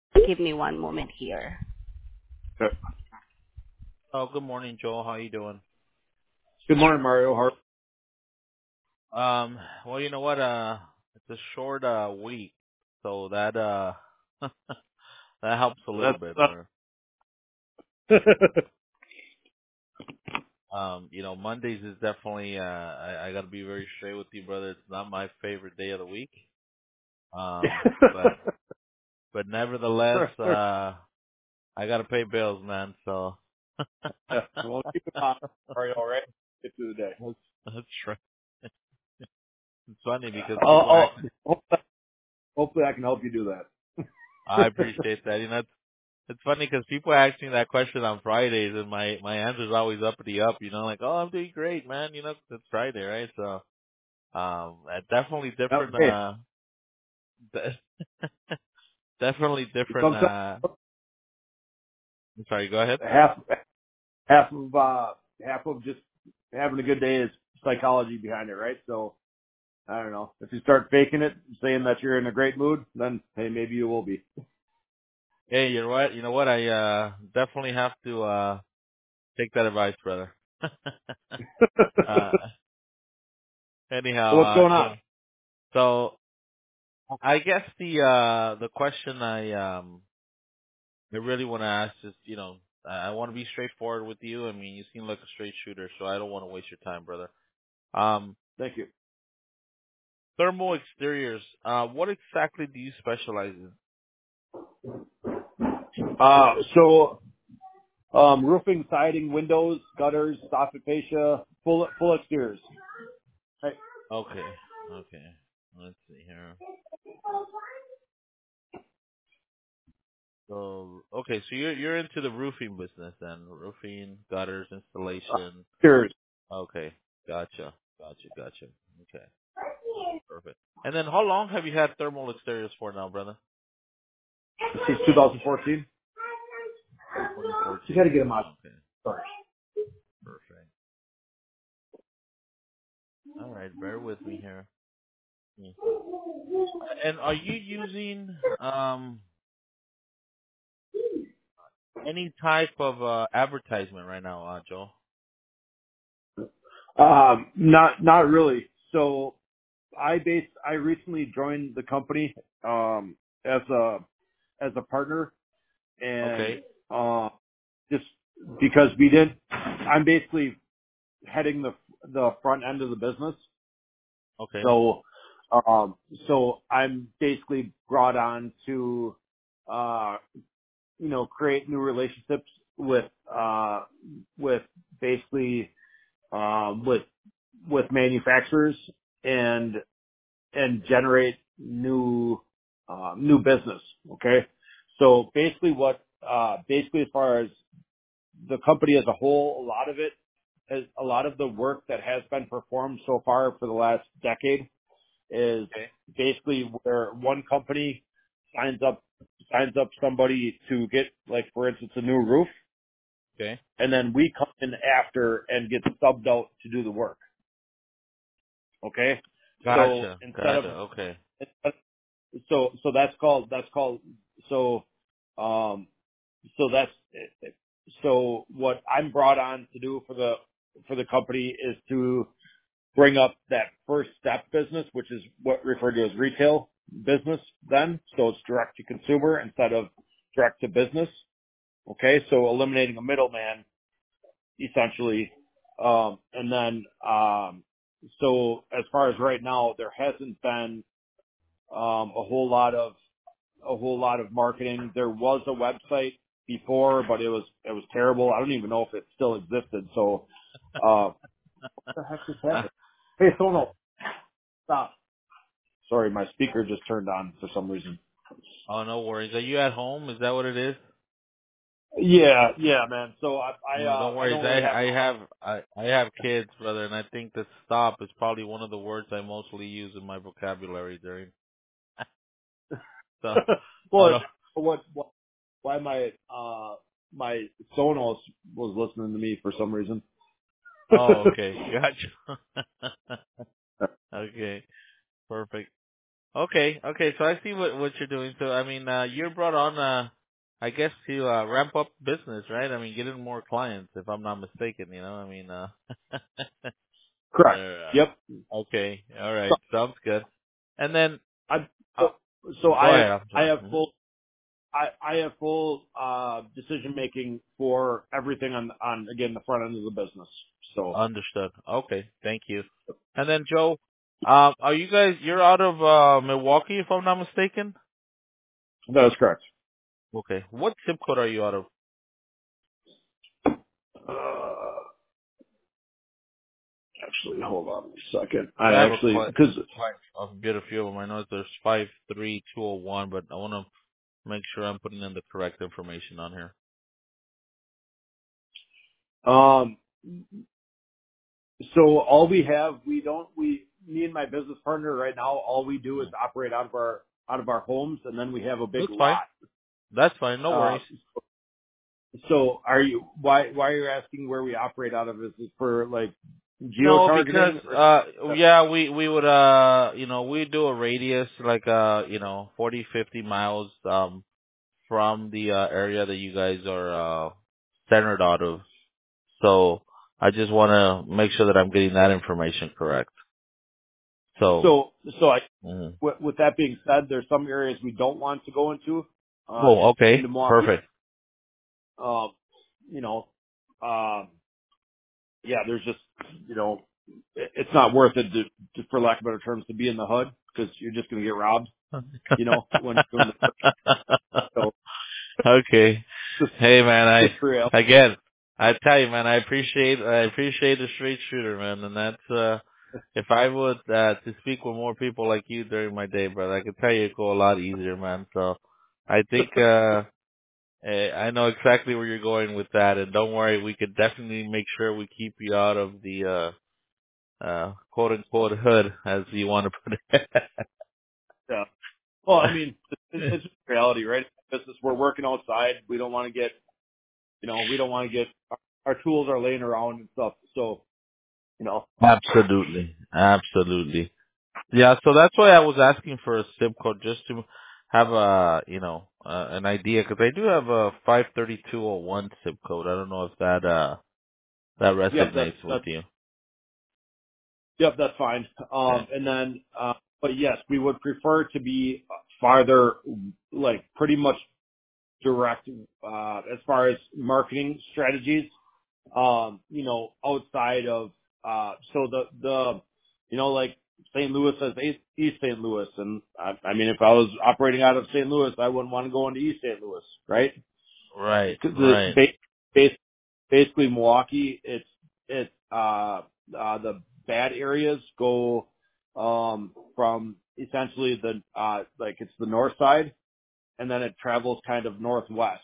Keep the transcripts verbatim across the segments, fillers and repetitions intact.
Give me one moment here. Okay. Oh, good morning, Joel. How you doing? Good morning, Mario. How Um, well, you know what? Uh, it's a short uh week, so that uh that helps a little that's bit. uh, Where um, you know, Mondays is definitely uh I, I got to be very straight with you, brother. It's not my favorite day of the week. Um, but but nevertheless, uh, I got to pay bills, man. So yeah. Well, keep it on, Mario. All right. Get through the day. that's that's right. It's funny because I'll, people I'll, ask. hopefully, hopefully I can help you do I that. appreciate that. You know, it's funny because people ask me that question on Fridays, and my my answer's always uppity up. You know, like, oh, I'm doing great, man. You know, it's Friday, right? So, um, uh, definitely Now, different. hey, Uh, de- definitely different. sometimes Uh, I'm sorry. Go ahead. half half of uh half of just having a good day is psychology behind it, right? So I don't know. If you start faking it, saying that you're in a great mood, then hey, maybe you will be. Hey, you're right. You know what? I uh definitely have to uh take that advice, brother. uh, So anyhow, what's uh, going you on? know, so I guess the uh the question I um I really want to ask is, you know, I, I want to be straightforward with you. I mean, you seem like a straight shooter, so I don't want to waste your time, brother. Um, Thank you. thermal exteriors. Uh, what exactly do you specialize in? Uh, so Um, roofing, siding, windows, gutters, soffit fascia, full full exteriors. Hey, Okay, okay. Let's see here. So, okay, so you're you're into the roofing business then, roofing, gutters, uh, installation. exteriors. Okay, gotcha, gotcha, gotcha. Okay, perfect. And then, how long have you had thermal exteriors for now, brother? Since twenty fourteen. You got twenty fourteen. to get them out Okay, first. perfect. All right, bear with me here. Hmm. And are you using um any type of uh advertisement right now, uh, Joe? Um, not not really. So I base I recently joined the company um as a as a partner and Okay, uh just because we didn't I'm basically heading the the front end of the business. okay, So, um, so I'm basically brought on to, uh, you know, create new relationships with, uh, with basically, um, with, with manufacturers and, and generate new, uh, new business. Okay. So basically what, uh, basically as far as the company as a whole, a lot of it has, a lot of the work that has been performed so far for the last decade is okay, basically where one company signs up signs up somebody to get, like, for instance, a new roof, okay. and then we come in after and get subbed out to do the work. Okay, so Gotcha, instead of gotcha. Okay, so so that's called that's called so um so that's so what I'm brought on to do for the for the company is to bring up that first step business, which is what referred to as retail business then. So it's direct to consumer instead of direct to business. Okay. So eliminating a middleman essentially. Um, and then, um, so as far as right now, there hasn't been, um, a whole lot of, a whole lot of marketing. There was a website before, but it was, it was terrible. I don't even know if it still existed. So, uh, what the heck just uh, happened? Hey, Sono, stop. Sorry, my speaker just turned on for some reason. oh, no worries. Are you at home? Is that what it is? Yeah, yeah, man. So I, I, No, uh, don't I worry. don't really have I a I lot. have I I have kids, brother, and I think that stop is probably one of the words I mostly use in my vocabulary during. So Well, I it's, don't. what, what, why my, uh, my Sonos was listening to me for some reason. Oh, okay, gotcha. Okay, perfect. Okay, okay. So I see what what you're doing. So I mean, uh, you're brought on, uh, I guess, to uh, ramp up business, right? I mean, get in more clients, if I'm not mistaken. You know, I mean, uh, Correct. there, Yep. uh, okay, all So right, sounds good. And then, I uh, so, so go I have ahead. I'm I sorry. have Mhm. full I, I have full uh, decision making for everything on on again the front end of the business. So Understood. Okay, thank you. And then, Joe, um, are you guys? You're out of uh, Milwaukee, if I'm not mistaken. that is correct. Okay, what zip code are you out of? Uh, actually, hold on a second. I I have a actually quite because quite a bit of few of them. I know there's five three two zero one, but I want to make sure I'm putting in the correct information on here. um so all we have we don't we me and my business partner right now all we do is Hmm. operate out of our out of our homes and then we have a big That's fine. lot. That's fine. No Uh, worries. so are you why why are you asking where we operate out of? Is it for like geo No, because targeting or uh, yeah, we we would uh, you know, we do a radius like uh, you know, forty fifty miles um from the uh, area that you guys are uh centered out of. So I just want to make sure that I'm getting that information correct. So, so so I mhm. with, with that being said, there's some areas we don't want to go into uh Oh, in, okay, into Milwaukee. perfect. Um, you know, um, yeah, there's just you know, it- it's not worth it to, to for lack of better terms, to be in the H U D because you're just going to get robbed. You know, when you're doing the so Okay. just Hey man, just I real. again, I tell you man, I appreciate I appreciate a straight shooter, man, and that's uh if I would uh to speak with more people like you during my day, brother, I could tell you it'd go a lot easier, man. So I think uh eh, I know exactly where you're going with that, and don't worry, we could definitely make sure we keep you out of the uh uh quote unquote hood as you want to put it. Yeah. Well, I mean, it's, it's just reality, right? Business, we're working outside. We don't want to get, you know, we don't want to get our, our tools are laying around and stuff. So, you know, Absolutely. Absolutely. Yeah, so that's why I was asking for a zip code just to have a, you know, uh, an idea because I do have a five three two zero one zip code. I don't know if that uh that yep, that's resonates with that's you. yep, that's fine. Okay. Um, and then, uh, but yes, we would prefer to be farther, like pretty much direct uh, as far as marketing strategies. Um, you know, outside of uh, so the the you know like Saint Louis as East East Saint Louis, and I, I mean if I was operating out of Saint Louis, I wouldn't want to go into East Saint Louis, right? Right, Because the right. ba- base, basically Milwaukee, it's it's uh, uh, the bad areas go um, from essentially the uh, like it's the north side, and then it travels kind of northwest.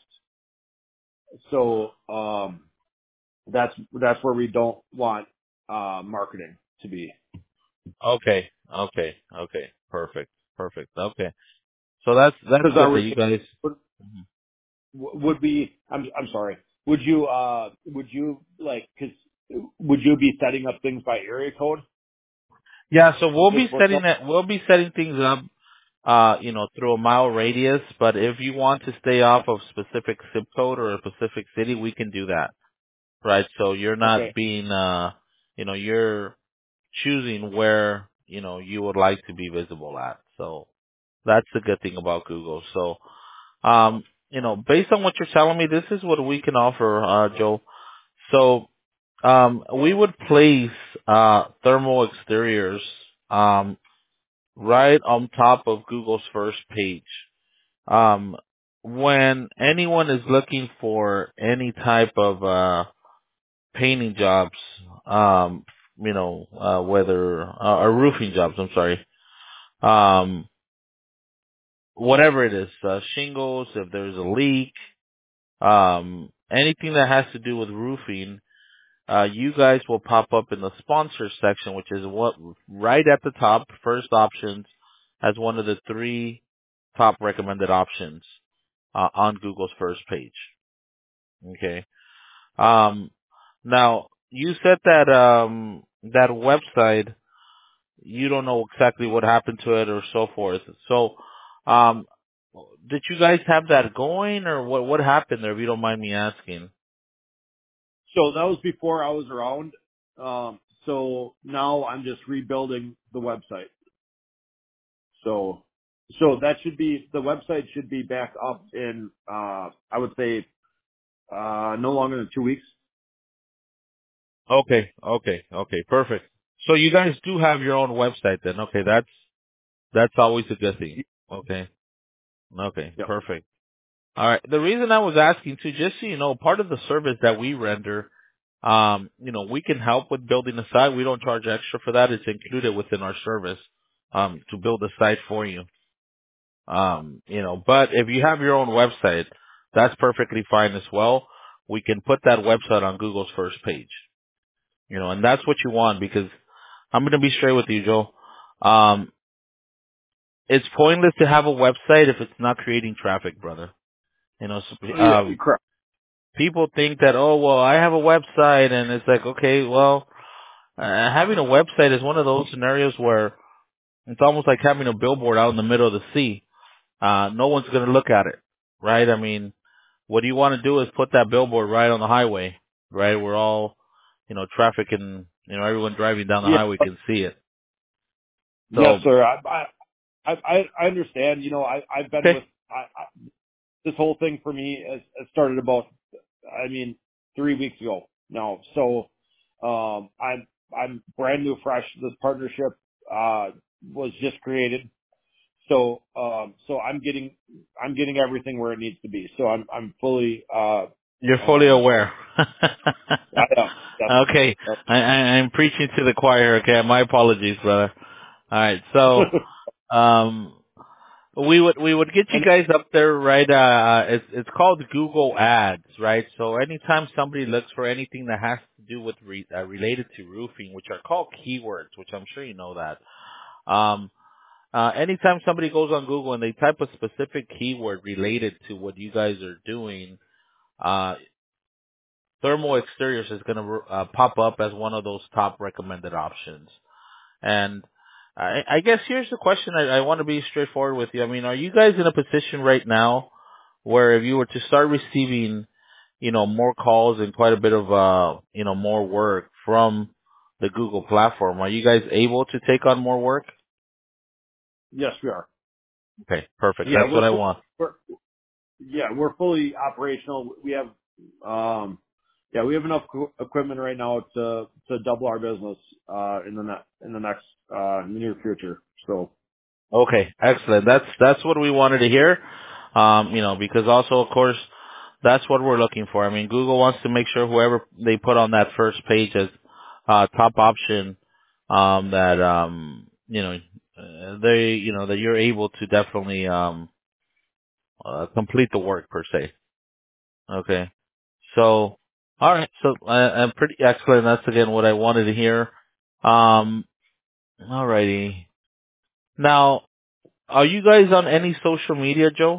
So um, that's that's where we don't want uh, marketing to be. Okay, okay, okay. Perfect, perfect. Okay, so that's that's Because good our that you retail guys. would, Mhm. would be. I'm I'm sorry. Would you uh would you like because would you be setting up things by area code? Yeah, so we'll This be setting workflow. that. We'll be setting things up, uh, you know, through a mile radius. But if you want to stay off of specific zip code or a specific city, we can do that. Right? So you're not Okay. being, uh, you know, you're choosing where, you know, you would like to be visible at. So that's the good thing about Google. So, um, you know, based on what you're telling me, this is what we can offer, uh, Joe. So, um, we would place, uh, thermal exteriors, um, right on top of Google's first page. Um, when anyone is looking for any type of, uh, painting jobs, um, you know, uh, whether, uh, or roofing jobs, I'm sorry, um, whatever it is, uh, shingles, if there's a leak, um, anything that has to do with roofing, uh, you guys will pop up in the sponsor section, which is what, right at the top, first options, as one of the three top recommended options, uh, on Google's first page. Okay. Um, now, you said that, um, that website, you don't know exactly what happened to it or so forth. So, um, did you guys have that going, or what? What happened there? If you don't mind me asking. So that was before I was around. Um, so now I'm just rebuilding the website. So, so that should be, the website should be back up in, uh, I would say, uh, no longer than two weeks. Okay, okay, okay, perfect. So you guys do have your own website then? Okay, that's that's always a good thing. Okay, okay, Yep. perfect. All right. The reason I was asking too, just so you know, part of the service that we render, um, you know, we can help with building a site. We don't charge extra for that. It's included within our service, um, to build a site for you. Um, you know, but if you have your own website, that's perfectly fine as well. We can put that website on Google's first page, you know, and that's what you want because I'm going to be straight with you, Joe. Um, it's pointless to have a website if it's not creating traffic, brother. You know, so, Oh, yeah, um, correct. people think that, oh, well, I have a website, and it's like, okay, well, uh, having a website is one of those scenarios where it's almost like having a billboard out in the middle of the sea. Uh, no one's going to look at it, right? I mean, what you want to do is put that billboard right on the highway, right? We're all, you know, traffic and, you know, everyone driving down the Yeah. highway can see it. Yes, So, sir. I, I, I, I understand. You know, I, I've been okay, with, I, I, this whole thing for me has, has started about, I mean, three weeks ago now. So, um, I'm, I'm brand new, fresh. This partnership, uh, was just created. So, um, so I'm getting, I'm getting everything where it needs to be. So I'm, I'm fully, uh, you're fully um, aware. I am. Yep. Okay, Yep. I, I, I'm preaching to the choir. Okay, my apologies, brother. All right, so um, we would we would get you and guys up there, right? Uh, it's it's called Google Ads, right? So anytime somebody looks for anything that has to do with re, uh, related to roofing, which are called keywords, which I'm sure you know that. Um, uh, anytime somebody goes on Google and they type a specific keyword related to what you guys are doing, uh, thermal exteriors is going to uh, pop up as one of those top recommended options. And I, I guess here's the question. I, I want to be straightforward with you. I mean, are you guys in a position right now where if you were to start receiving, you know, more calls and quite a bit of, uh, you know, more work from the Google platform, are you guys able to take on more work? yes, we are. Okay, perfect. Yeah, That's what we're, I fu- want. we're, yeah, we're fully operational. We have, um, yeah, we have enough co- equipment right now to to double our business uh, in the ne- in the next uh, near future. So Okay, excellent. That's that's what we wanted to hear. Um, you know, because also, of course, that's what we're looking for. I mean, Google wants to make sure whoever they put on that first page as uh, top option, um, that um, you know, uh, they, you know, that you're able to definitely um, uh, complete the work per se. Okay, so all right, so uh, uh, pretty excellent. That's again what I wanted to hear. Um, alrighty. Now, are you guys on any social media, Joe?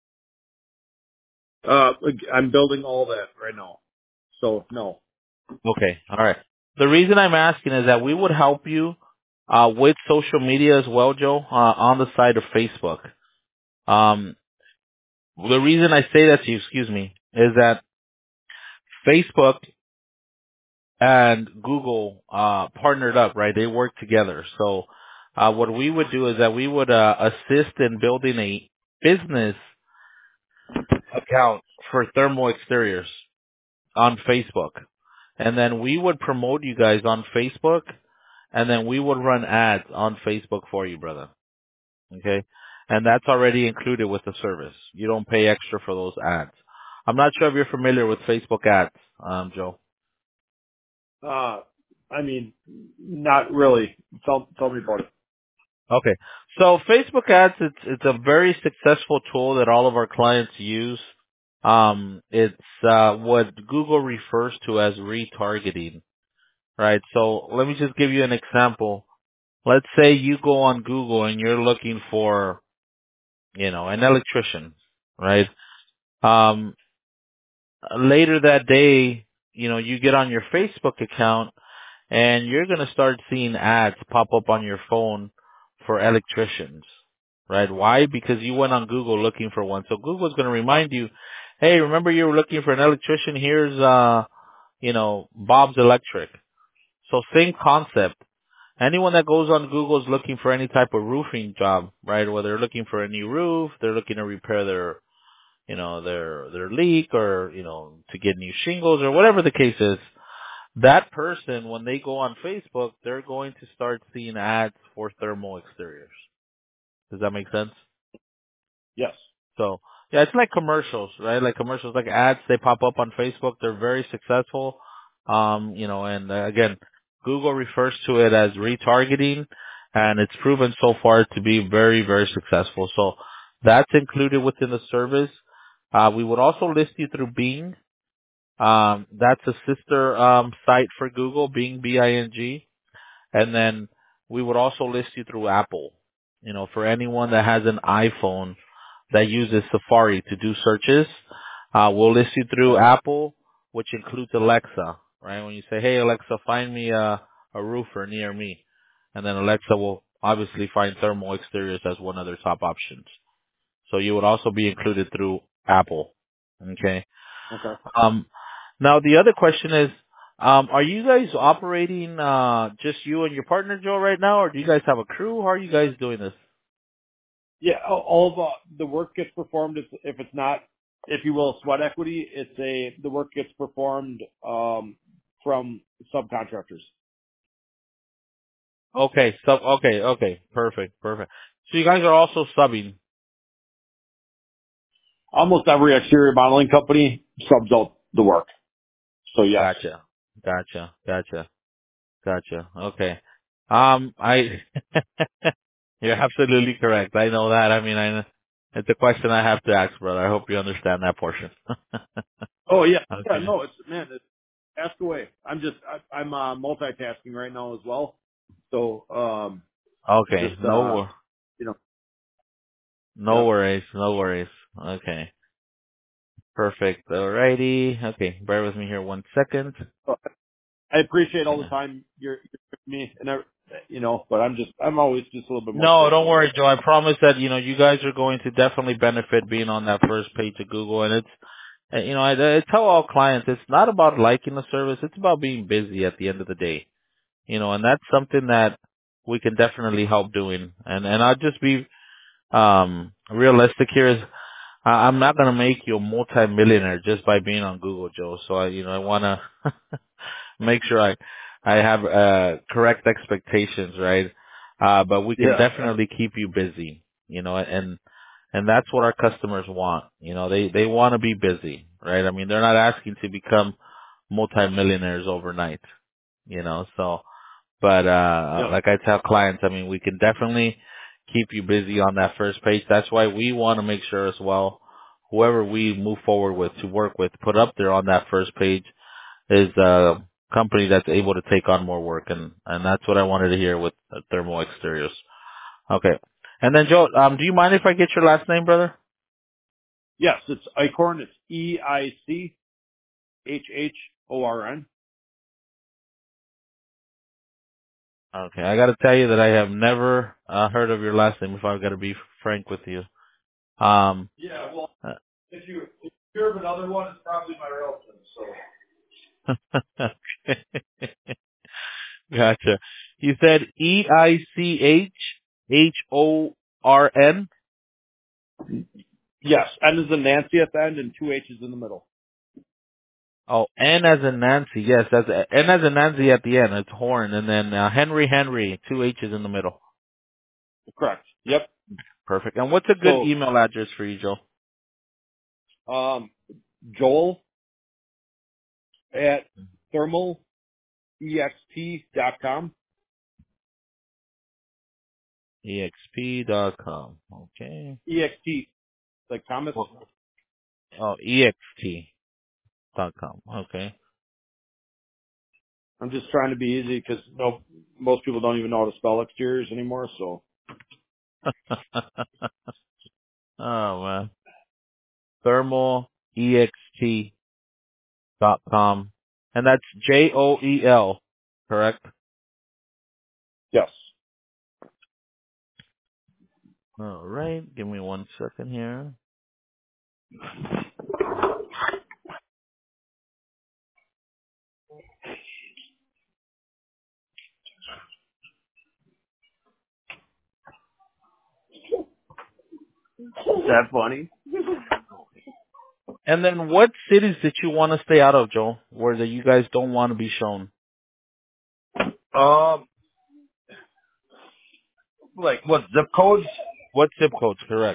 uh, I'm building all that right now. So no, Okay. All right. The reason I'm asking is that we would help you uh, with social media as well, Joe, uh, on the side of Facebook. Um, the reason I say that to you, excuse me, is that Facebook and Google uh, partnered up, right? They work together. So uh, what we would do is that we would uh, assist in building a business account for thermal exteriors on Facebook. And then we would promote you guys on Facebook, and then we would run ads on Facebook for you, brother. Okay? And that's already included with the service. You don't pay extra for those ads. I'm not sure if you're familiar with Facebook ads, um, Joe. uh, I mean, not really. Tell tell me about it. Okay. So Facebook ads, it's it's a very successful tool that all of our clients use. Um, it's uh, what Google refers to as retargeting, right? So let me just give you an example. Let's say you go on Google and you're looking for, you know, an electrician, right? Um, later that day, you know, you get on your Facebook account and you're going to start seeing ads pop up on your phone for electricians, right? Why? Because you went on Google looking for one. So Google's going to remind you, hey, remember you were looking for an electrician? Here's, uh, you know, Bob's Electric. So same concept. Anyone that goes on Google is looking for any type of roofing job, right? Whether they're looking for a new roof, they're looking to repair their, you know, their, their leak, or, you know, to get new shingles, or whatever the case is. That person, when they go on Facebook, they're going to start seeing ads for thermal exteriors. Does that make sense? Yes. So, yeah, it's like commercials, right? Like commercials, like ads, they pop up on Facebook. They're very successful. Um, you know, and uh, again, Google refers to it as retargeting, and it's proven so far to be very, very successful. So that's included within the service. Uh, we would also list you through Bing. Um, that's a sister um, site for Google, Bing, B I N G. And then we would also list you through Apple. You know, for anyone that has an iPhone that uses Safari to do searches, uh, we'll list you through Apple, which includes Alexa, right? When you say, hey, Alexa, find me a, a roofer near me. And then Alexa will obviously find thermal exteriors as one of their top options. So you would also be included through Apple. Okay. Okay. Um, now the other question is, um, are you guys operating uh, just you and your partner Joe right now, or do you guys have a crew? How are you guys doing this? Yeah, all all of uh, the work gets performed. If, if it's not, if you will, sweat equity, it's a the work gets performed um, from subcontractors. Okay, so okay, okay, perfect, perfect. So you guys are also subbing. Almost every exterior modeling company subs out the work. So yes. Gotcha, gotcha, gotcha, gotcha. Okay. Um, I you're absolutely correct. I know that. I mean, I it's a question I have to ask, brother. I hope you understand that portion. Oh yeah, yeah. Okay. No, it's man. It's, ask away. I'm just I, I'm uh, multitasking right now as well. So um, Okay. just No, uh, wor- you know, no yep. worries. No worries. Okay. Perfect. Alrighty. Okay. Bear with me here one second. I appreciate all the Yeah. time you're, you're giving me, and I, you know, but I'm just I'm always just a little bit more No, don't straightforward. worry, Joe. I promise that, you know, you guys are going to definitely benefit being on that first page of Google. And it's, uh, you know, I, I tell all clients, it's not about liking the service. It's about being busy at the end of the day. You know, and that's something that we can definitely help doing. And, and I'll just be, um, realistic here is I, I'm not going to make you a multi-millionaire just by being on Google, Joe. So I, you know, I want to make sure I, I have, uh, correct expectations, right? Uh, but we can Yeah. definitely keep you busy, you know, and, and that's what our customers want. You know, they, they want to be busy, right? I mean, they're not asking to become multimillionaires overnight, you know, so, but, uh, Yep. like I tell clients, I mean, we can definitely keep you busy on that first page. That's why we want to make sure as well, whoever we move forward with to work with, put up there on that first page is a company that's able to take on more work, and and that's what I wanted to hear with uh, thermal exteriors. Okay, and then Joe, um, do you mind if I get your last name, brother? Yes, it's Eichhorn. It's E I C H H O R N. Okay, I got to tell you that I have never uh, heard of your last name. If I've got to be frank with you, um, Yeah. Well, uh, if you if you hear of another one, it's probably my relative. gotcha. You said E I C H H O R N. So yes, N is in Nancy at the end and two H's in the middle. Oh, N as in Nancy. Yes, that's N as in Nancy at the end. It's Horn, and then uh, Henry Henry, two H's in the middle. Correct. Yep. Perfect. And what's a good So email address for you, Joe? um, Joel at thermal ext dot com. E X P dot com. Okay. E X T like Thomas. Well, oh, E X T dot com. Okay. I'm just trying to be easy because no, most people don't even know how to spell exteriors anymore. So Oh man. Thermal E X T dot com. And that's J O E L. correct? Yes. All right. Give me one second here. Is that funny? And then what cities did you want to stay out of, Joe, where that you guys don't want to be shown? Um, like what zip codes? What zip codes, correct?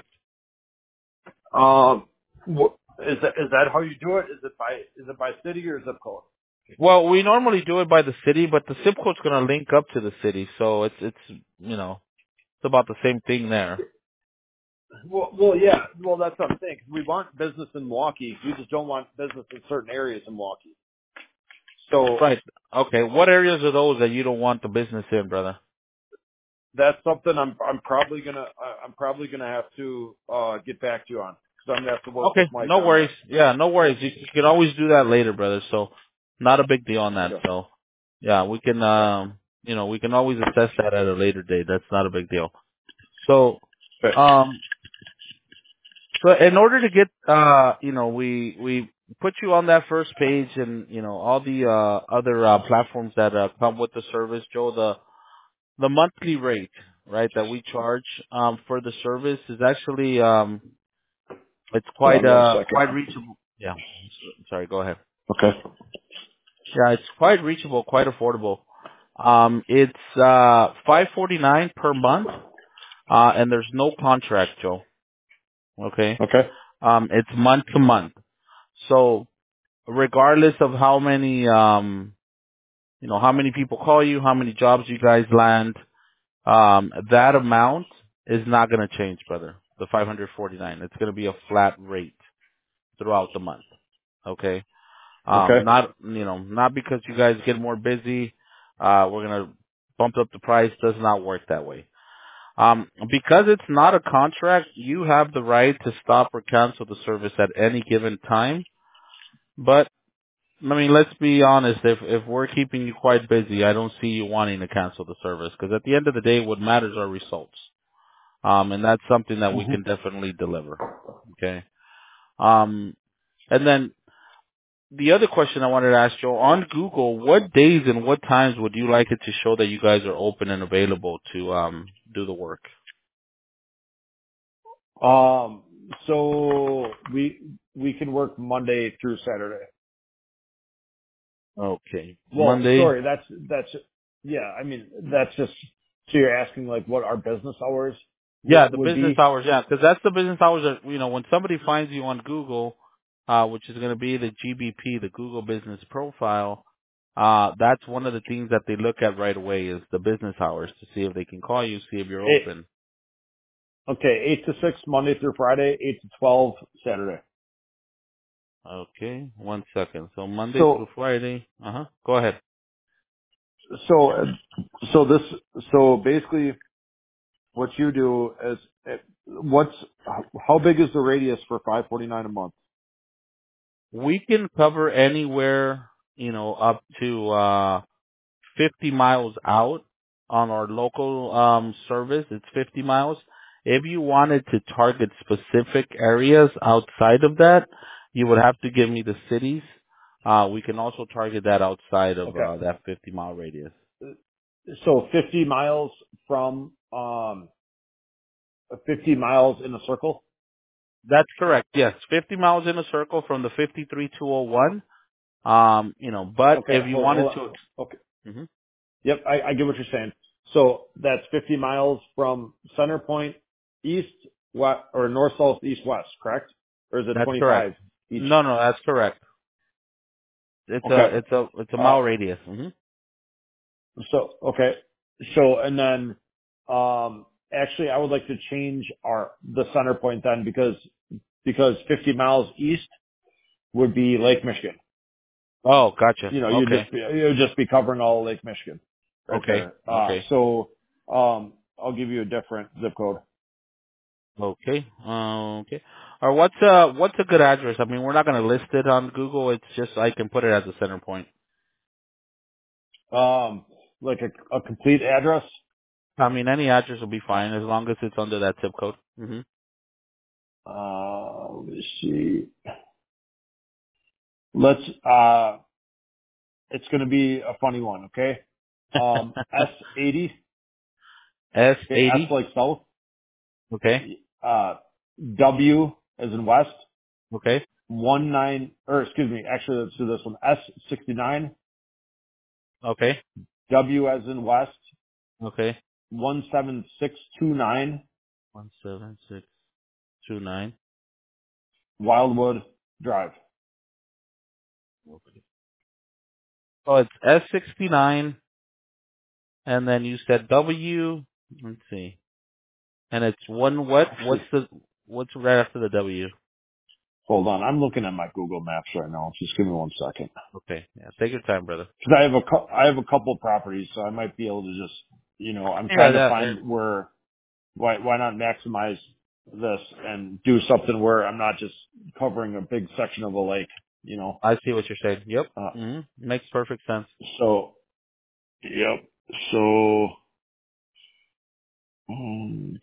Um, wh- is that is that how you do it? Is it by is it by city or zip code? Well, we normally do it by the city, but the zip code's going to link up to the city, so it's, it's, you know, it's about the same thing there. Well, well, yeah. Well, that's what I'm saying. 'Cause we want business in Milwaukee. We just don't want business in certain areas in Milwaukee. So Right. Okay. What areas are those that you don't want the business in, brother? that's something I'm I'm probably gonna I- I'm probably gonna have to uh get back to you on because I'm gonna have to work with Okay. Mike No on worries. that. Yeah, no worries. You, you can always do that later, brother. So not a big deal on that. Okay. So yeah, we can, Okay. um, you know, we can always assess that at a later date. That's not a big deal. So, Okay. um, so in order to get, uh, you know, we, we put you on that first page and, you know, all the, uh, other, uh, platforms that, uh, come with the service, Joe, the, the monthly rate, right, that we charge, um, for the service is actually, um, it's Hold quite, on one uh, quite second. reachable. Yeah. S- Sorry, go ahead. Okay. Yeah, it's quite reachable, quite affordable. Um, it's, uh, five forty-nine per month, uh, and there's no contract, Joe. Okay. Okay. Um, it's month to month. So regardless of how many, um, you know, how many people call you, how many jobs you guys land, um, that amount is not going to change, brother. The five forty-nine. It's going to be a flat rate throughout the month. Okay. Um, Okay. not, you know, not because you guys get more busy, uh, we're going to bump up the price. Does not work that way. Um, because it's not a contract, you have the right to stop or cancel the service at any given time. But I mean, let's be honest. If if we're keeping you quite busy, I don't see you wanting to cancel the service because at the end of the day, what matters are results. Um, and that's something that we hmm can definitely deliver. Okay. Um, and then the other question I wanted to ask Joe on Google, what days and what times would you like it to show that you guys are open and available to um do the work? Um. So we we can work Monday through Saturday. Okay. Well, Monday. sorry. That's that's yeah. I mean, that's just so you're asking like what our business hours would Yeah, the would business be. hours. Yeah, because that's the business hours that you know when somebody finds you on Google, uh, which is going to be the G B P, the Google Business Profile. Uh, that's one of the things that they look at right away is the business hours to see if they can call you, see if you're Eight, open. okay, eight to six Monday through Friday, eight to twelve Saturday. Okay, one second. So Monday through So Friday. Uh huh. Go ahead. so uh, so this so basically what you do is uh, what's how big is the radius for five forty nine a month? We can cover anywhere, you know, up to uh fifty miles out on our local um service. It's fifty miles. If you wanted to target specific areas outside of that, you would have to give me the cities. Uh we can also target that outside of Okay, uh that fifty mile radius. so fifty miles from um fifty miles in a circle. That's correct. Yes, fifty miles in a circle from the fifty-three two oh one. Um, you know, but Okay, if you hold, wanted hold on. to Okay, hmm yep, I, I get what you're saying. So that's fifty miles from center point east, west, or north, south, east, west, correct? Or is it that's correct. twenty-five each? No, no, that's correct. It's Okay. a it's a it's a Uh, mile radius. hmm so, okay. So, and then, um, actually I would like to change our, the center point then because, because fifty miles east would be Lake Michigan. Oh, gotcha. You know, you'd Okay. just be, you'd just be covering all of Lake Michigan right Okay. there. Uh, Okay. so, um, I'll give you a different zip code. Okay. Uh, okay. Or what's uh what's a good address? I mean, we're not going to list it on Google. It's just I can put it as a center point. Um, like a, a complete address. I mean, any address will be fine as long as it's under that zip code. Mm-hmm. Uh, let me see. Let's, uh, it's going to be a funny one. Okay. Um, S eighty. S Okay. S eighty. like south. Okay. Uh, W as in west. Okay. One nine, or excuse me, actually let's do this one. S sixty-nine. Okay. W as in west. Okay. One seven six two nine. One seven six two nine. Wildwood Drive. Okay. Oh, it's S sixty nine, and then you said W. Let's see, and it's one what? What's Actually, the what's right after the W? hold on. I'm looking at my Google Maps right now. Just give me one second. Okay. Yeah. Take your time, brother. Cause I have a, cou- I have a couple properties, so I might be able to just, you know, I'm Yeah. trying to That. uh, find where, why, why not maximize this and do something where I'm not just covering a big section of a lake, you know? I see what you're saying. Yep. Uh, Mm-hmm. Makes perfect sense. so, yep. So, um,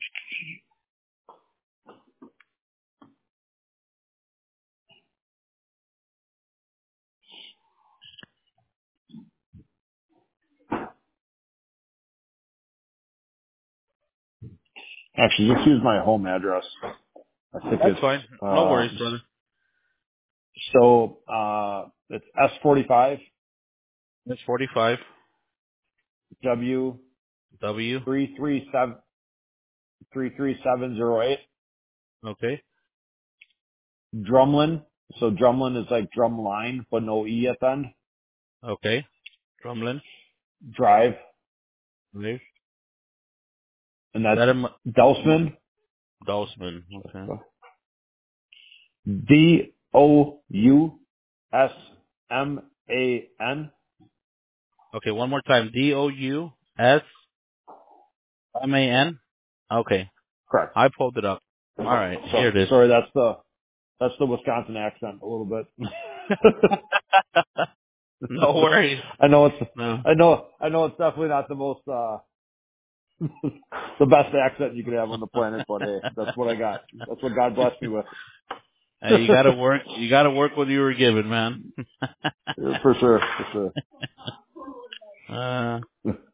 actually, just use my home address. I think That's it's, fine. No worries, um, brother. so, uh, it's S forty-five It's forty five W W. three three seven three three seven zero eight. Okay. Drumlin. So Drumlin is like drum line, but no E at the end. Okay. Drumlin. Drive. Live. And that's That am Dousman. Dousman. Okay. D O U S M A N. Okay. One more time. D O U S M A N. Okay. Correct. I pulled it up. All right. So Here it is. sorry, that's the that's the Wisconsin accent a little bit. No worries. I know it's No. I know I know it's definitely not the most uh the best accent you could have on the planet, but hey, that's what I got. That's what God blessed me with. Hey, you gotta work. You gotta work what you were given, man. For sure, for sure. uh,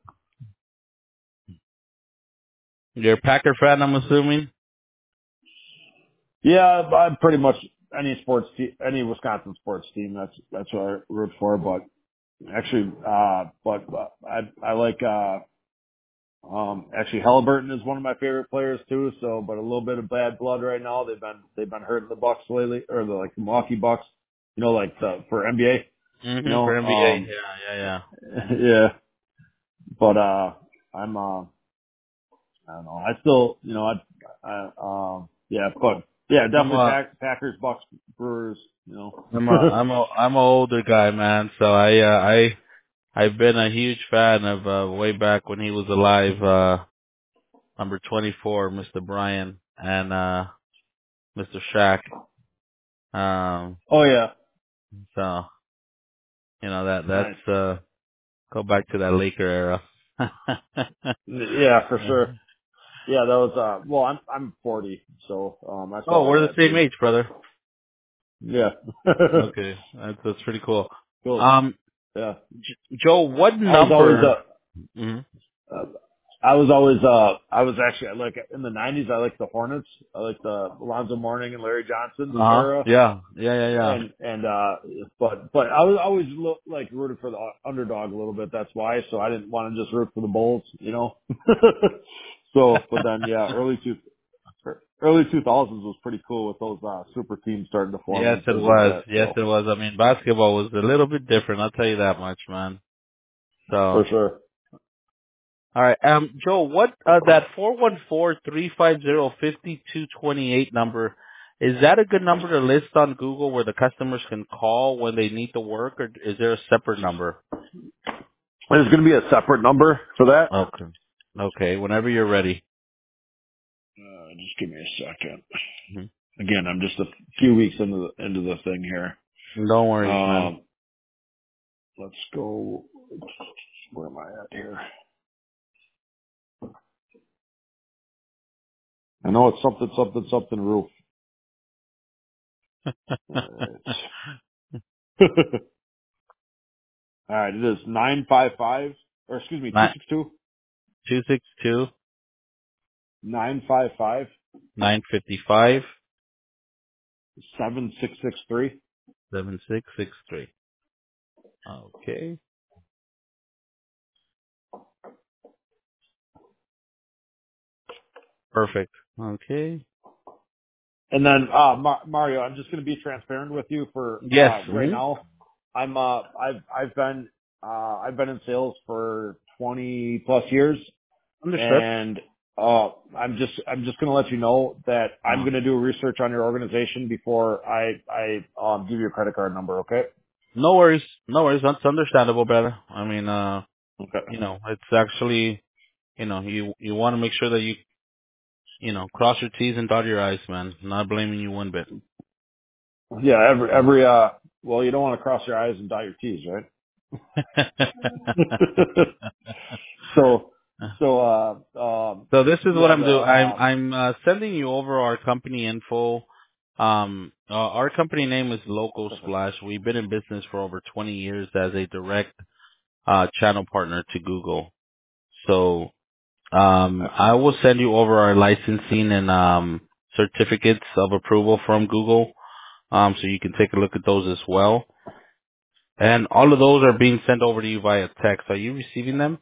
you're a Packer fan, I'm assuming. Yeah, I'm pretty much any sports te- any Wisconsin sports team. That's that's what I root for. But actually, uh, but uh, I I like uh, um, actually Halliburton is one of my favorite players too. So, but a little bit of bad blood right now. They've been they've been hurting the Bucks lately, or the like the Milwaukee Bucks. You know, like the for N B A. You Mm-hmm. know, For N B A. um, Yeah, yeah, yeah. But uh, I'm uh, I don't know. I still, you know, I, I um, yeah, but yeah, yeah. I'm definitely a, Pack, Packers, Bucks, Brewers. You know. I'm a, I'm a, I'm a older guy, man. So I, uh, I, I've been a huge fan of uh, way back when he was alive. Uh, number twenty-four, Mister Bryan, and uh, Mister Shaq. Um, Oh yeah, so you know that nice. that's uh, go back to that Laker era. Yeah, for sure. Yeah, that was uh. Well, I'm I'm forty, so um, I saw Oh, all we're the that same too. age, brother. Yeah. Okay, that's that's pretty cool. Cool. Um, Yeah. J- Joe, what I was always number? uh, Mhm. uh I was always uh I was actually I like in the nineties I liked the Hornets. I liked the Alonzo Mourning and Larry Uh Johnson huh. era. Yeah. Yeah. Yeah. Yeah. And and uh but but I was always look, like rooted for the underdog a little bit. That's why. So I didn't want to just root for the Bulls, you know. So but then yeah, early two early two thousands was pretty cool with those uh super teams starting to form Yes, and it things like was. that. Yes, So it was. I mean, basketball was a little bit different. I'll tell you that much, man. So, for all sure. right. Um, Joe, what uh, that four one four three five zero fifty two twenty eight number, is that a good number to list on Google where the customers can call when they need the work, or is there a separate number? There's going to be a separate number for that. Okay. Okay. Whenever you're ready. Uh, just give me a second. hmm Again, I'm just a few weeks into the into the thing here. No worries, man. Um, let's go. Where am I at here? I know it's something, something, something roof. All right. All right, it is nine five five, or excuse me, two Nine six two two six two nine five five nine fifty five seven six six three. seven six six three. Okay. Perfect. Okay. And then, uh, Mar- Mario, I'm just going to be transparent with you for, Yes. uh, right Mm-hmm. now. I'm, uh, I've, I've been, uh, I've been in sales for twenty plus years, Understood. and, uh, I'm just, I'm just going to let you know that I'm Uh, going to do research on your organization before I, I, um, give you a credit card number, okay? no worries. No worries. That's understandable, brother. I mean, uh, Okay. you know, it's actually, you know, you you want to make sure that you, you know, cross your T's and dot your I's, man. Not blaming you one bit. Yeah, every, every, uh, well, you don't want to cross your I's and dot your T's, right? so, so, uh, um, So this is what yeah, I'm the, doing. I'm um, I'm uh, sending you over our company info. Um, uh, our company name is Local perfect. Splash. We've been in business for over twenty years as a direct uh, channel partner to Google. So um, Okay. I will send you over our licensing and um, certificates of approval from Google, um, so you can take a look at those as well. And all of those are being sent over to you via text. Are you receiving them?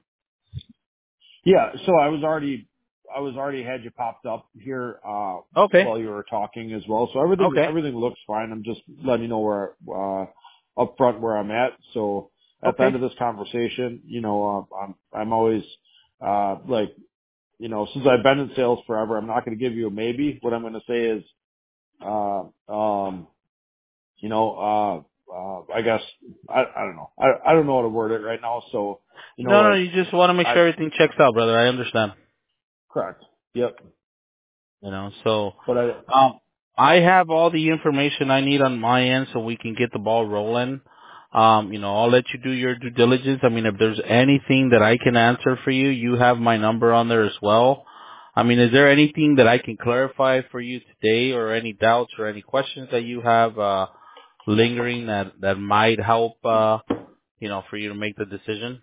Yeah, so I was already, I was already had you popped up here, uh, Okay. while you were talking as well. So everything, Okay. everything looks fine. I'm just letting you know where, uh, up front where I'm at. So at the end Okay. of this conversation, you know, uh, I'm, I'm always, uh, like, you know, since I've been in sales forever, I'm not going to give you a maybe. What I'm going to say is, uh, um, you know, uh, uh, I guess, I, I don't know. I, I don't know how to word it right now. So, you know, No, no, like, you just want to make I, sure everything checks out, brother. I understand. correct. Yep. You know, so But I, um, I have all the information I need on my end, so we can get the ball rolling. Um, you know, I'll let you do your due diligence. I mean, if there's anything that I can answer for you, you have my number on there as well. I mean, is there anything that I can clarify for you today, or any doubts or any questions that you have uh, lingering that that might help, uh, you know, for you to make the decision?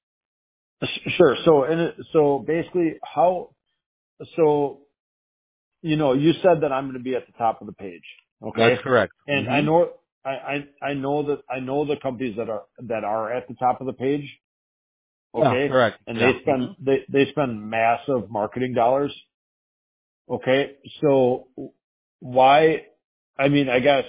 s- sure. So, and it, so basically how, so, you know, you said that I'm going to be at the top of the page. That's Okay. correct. And I Hmm. know, I, I, I know that, I know the companies that are, that are at the top of the page. Yeah, Okay. correct. And Yeah. they Hmm. spend, they, they spend massive marketing dollars. Okay. So why, I mean, I guess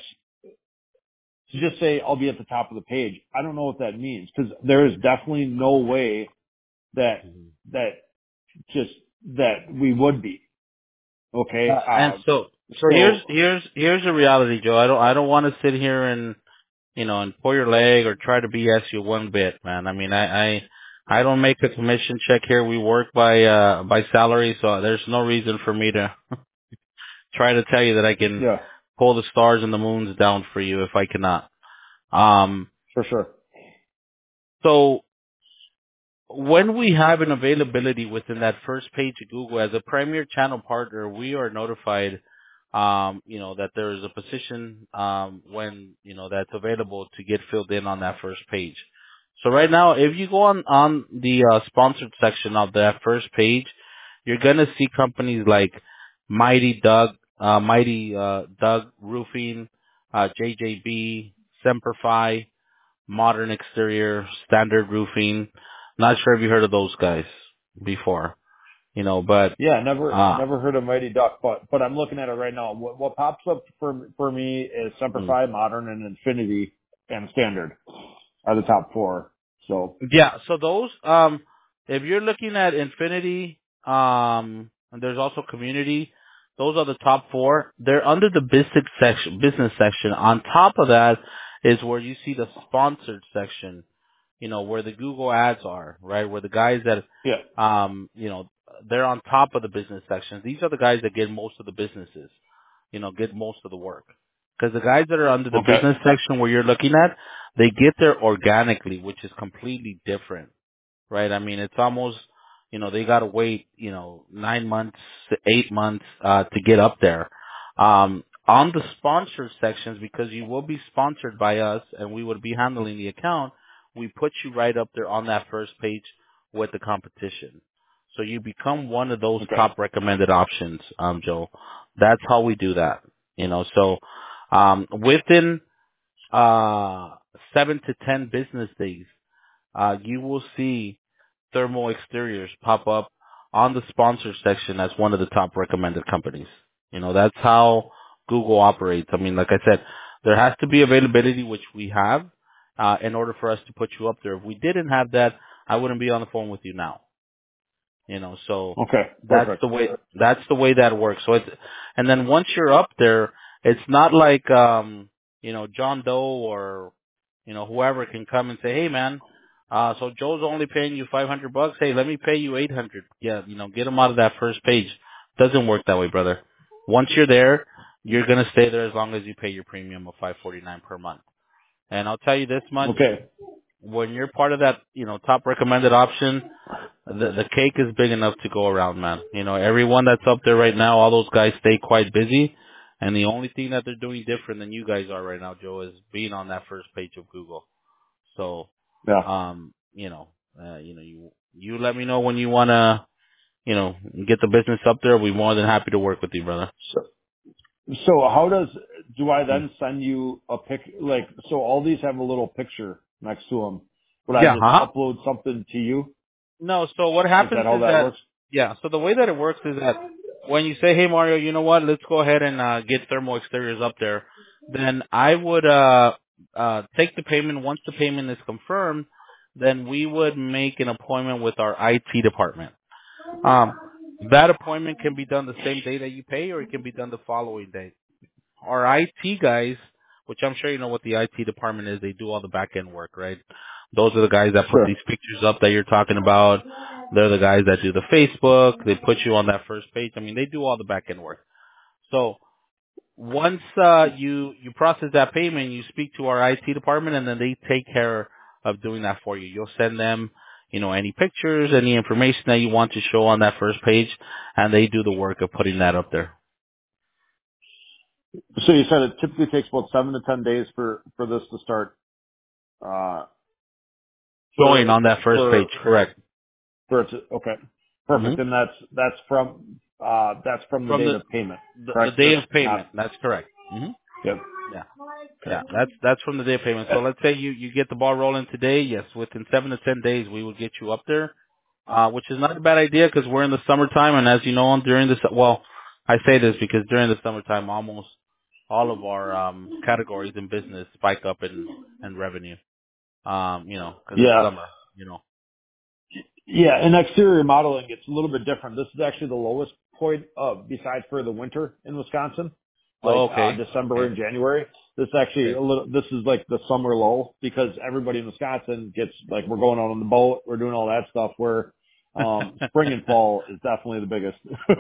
to just say I'll be at the top of the page, I don't know what that means, because there is definitely no way that, that just, that we would be. Okay. Uh, and Uh, so, so here's so here's here's the reality, Joe. I don't I don't want to sit here and you know and pull your leg or try to B S you one bit, man. I mean, I I I don't make a commission check here. We work by uh by salary, so there's no reason for me to try to tell you that I can yeah, pull the stars and the moons down for you if I cannot. Um, for sure. so when we have an availability within that first page of Google as a premier channel partner, we are notified, um, you know, that there is a position, um, when, you know, that's available to get filled in on that first page. So right now, if you go on, on the, uh, sponsored section of that first page, you're going to see companies like Mighty Doug, uh, Mighty, uh, Doug Roofing, uh, J J B, Semperfi, Modern Exterior, Standard Roofing. Not sure if you heard of those guys before, you know, but Yeah, never uh never heard of Mighty Duck, but but I'm looking at it right now. What what pops up for for me is mm. Semperfi, Modern, and Infinity, and Standard are the top four. So yeah, so those um if you're looking at Infinity, um and there's also Community, those are the top four. They're under the business section business section. On top of that is where you see the sponsored section, you know, where the Google ads are, right? Where the guys that, yeah, um, you know, they're on top of the business section. These are the guys that get most of the businesses, you know, get most of the work. Because the guys that are under the okay, business section where you're looking at, they get there organically, which is completely different. right? I mean, it's almost, you know, they got to wait, you know, nine months, eight months, uh, to get up there. Um, on the sponsored sections, because you will be sponsored by us and we would be handling the account, we put you right up there on that first page with the competition. So you become one of those Okay. top recommended options, um, Joe. That's how we do that. You know, so, um, within, uh, seven to ten business days, uh, you will see Thermal Exteriors pop up on the sponsor section as one of the top recommended companies. You know, that's how Google operates. I mean, like I said, there has to be availability, which we have, uh, in order for us to put you up there. If we didn't have that, I wouldn't be on the phone with you now. You know, so Okay. that's Perfect. the way, that's the way that works. So it's, and then once you're up there, it's not like, um, you know, John Doe or, you know, whoever can come and say, hey man, uh, so Joe's only paying you five hundred bucks. Hey, let me pay you eight hundred. Yeah, you know, get him out of that first page. Doesn't work that way, brother. Once you're there, you're going to stay there as long as you pay your premium of five forty-nine per month. And I'll tell you this much, Okay. when you're part of that, you know, top recommended option, the the cake is big enough to go around, man. You know, everyone that's up there right now, all those guys stay quite busy, and the only thing that they're doing different than you guys are right now, Joe, is being on that first page of Google. So, Yeah. um, you know, uh, you know, you you let me know when you wanna, you know, get the business up there. We're more than happy to work with you, brother. So, so how does, do I Mm. then send you a pic, like, so all these have a little picture next to them. Would I Yeah, just huh? upload something to you? No, so what Is that happens how is that that, works? yeah, so the way that it works is that when you say, hey Mario, you know what, let's go ahead and uh, get thermal exteriors up there, then I would uh, uh, take the payment. Once the payment is confirmed, then we would make an appointment with our I T department. Um, that appointment can be done the same day that you pay, or it can be done the following day. Our I T guys, which I'm sure you know what the I T department is, they do all the back end work, right? Those are the guys that put Sure. these pictures up that you're talking about. They're the guys that do the Facebook. They put you on that first page. I mean, they do all the back end work. So once uh, you you process that payment, you speak to our I T department, and then they take care of doing that for you. You'll send them, you know, any pictures, any information that you want to show on that first page, and they do the work of putting that up there. So you said it typically takes about seven to ten days for, for this to start, uh, Showing for, on that first for, page, correct. for it to, okay. hmm Perfect. And that's, that's from, uh, that's from the From date the of payment, The, the correct? day That's of not, payment. That's correct. hmm yep. Yeah. Okay. Yeah. That's that's from the day of payment. So let's say you you get the ball rolling today. Yes, within seven to ten days, we will get you up there, uh, which is not a bad idea because we're in the summertime, and as you know, during the su- well, I say this because during the summertime, almost all of our um, categories in business spike up in in revenue. Um, you know, because it's Yeah. summer. You know. Yeah, in exterior modeling, it's a little bit different. This is actually the lowest point, uh, besides for the winter in Wisconsin, like, Oh, uh, okay. December Okay. and January. This actually Okay. a little, this is like the summer lull because everybody in Wisconsin gets, like, we're going out on the boat, we're doing all that stuff where, um, spring and fall is definitely the biggest.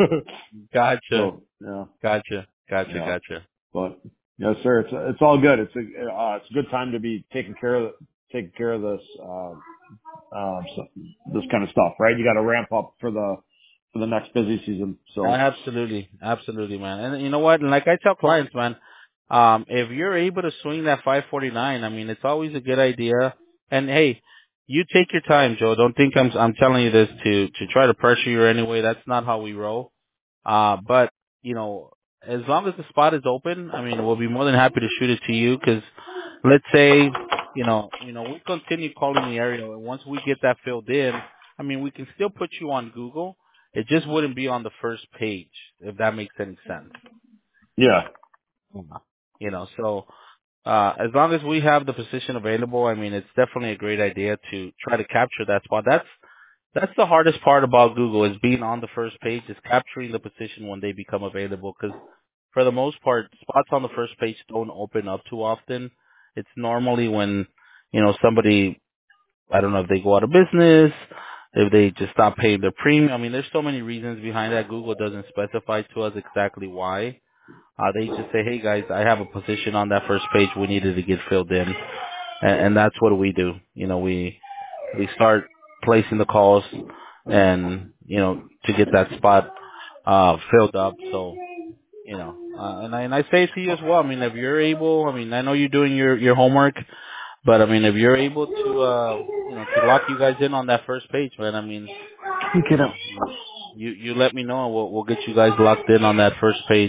Gotcha. So, yeah, Gotcha. Gotcha. yeah, Gotcha. but yes, sir, it's, it's all good. It's a, uh, it's a good time to be taking care of, taking care of this, uh, um, so this kind of stuff, right? You got to ramp up for the for the next busy season. So Absolutely, absolutely, man. And you know what? And like I tell clients, man, um, if you're able to swing that five forty-nine, I mean, it's always a good idea. And hey, you take your time, Joe. Don't think I'm I'm telling you this to to try to pressure you or anyway. That's not how we roll. Uh, but you know, as long as the spot is open, I mean, we'll be more than happy to shoot it to you. Because let's say, you know, you know, we continue calling the area, and once we get that filled in, I mean, we can still put you on Google. It just wouldn't be on the first page, if that makes any sense. yeah, Mhm. You know, so uh, as long as we have the position available, I mean, it's definitely a great idea to try to capture that spot. That's that's the hardest part about Google is being on the first page, is capturing the position when they become available. Because for the most part, spots on the first page don't open up too often. It's normally when you know somebody, I don't know if they go out of business, if they just stop paying their premium. I mean, there's so many reasons behind that. Google doesn't specify to us exactly why. Uh, they just say, hey guys, I have a position on that first page. We needed to get filled in. And, and that's what we do. You know, we, we start placing the calls and, you know, to get that spot uh filled up. So, you know, uh, and I and I say to you as well, I mean, if you're able, I mean, I know you're doing your your homework, but I mean, if you're able to uh you know, to lock you guys in on that first page, man, I mean, you Get him. know, you you, you let me know and we'll we'll get you guys locked in on that first page.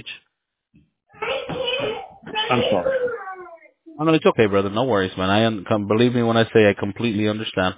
I'm sorry. Oh no, it's okay, brother. No worries, man. I un- come believe me when I say I completely understand.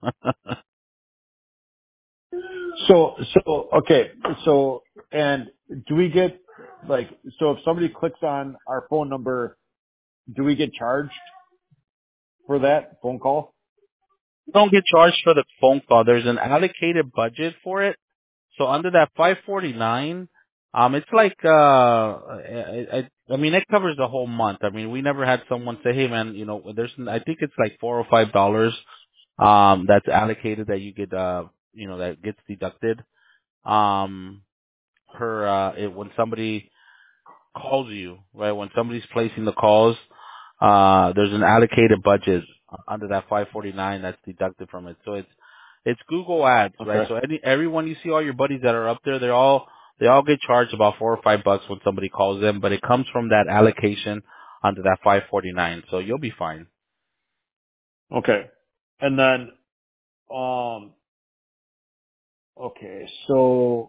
So, so, okay. So, and do we get, like, so if somebody clicks on our phone number, do we get charged for that phone call? You don't get charged for the phone call. There's an allocated budget for it. So under that five forty-nine, um, it's like, uh, I, I, I mean, it covers the whole month. I mean, we never had someone say, hey man, you know, there's, I think it's like four or five dollars, um, that's allocated that you get, uh, you know, that gets deducted, um, per, uh, it, when somebody calls you, right? When somebody's placing the calls, uh, there's an allocated budget under that five forty-nine that's deducted from it. So it's, it's Google Ads, right? Okay. So any, everyone you see, all your buddies that are up there, they're all, they all get charged about four or five bucks when somebody calls them, but it comes from that allocation under that five forty-nine. So you'll be fine. Okay. And then, um, okay. So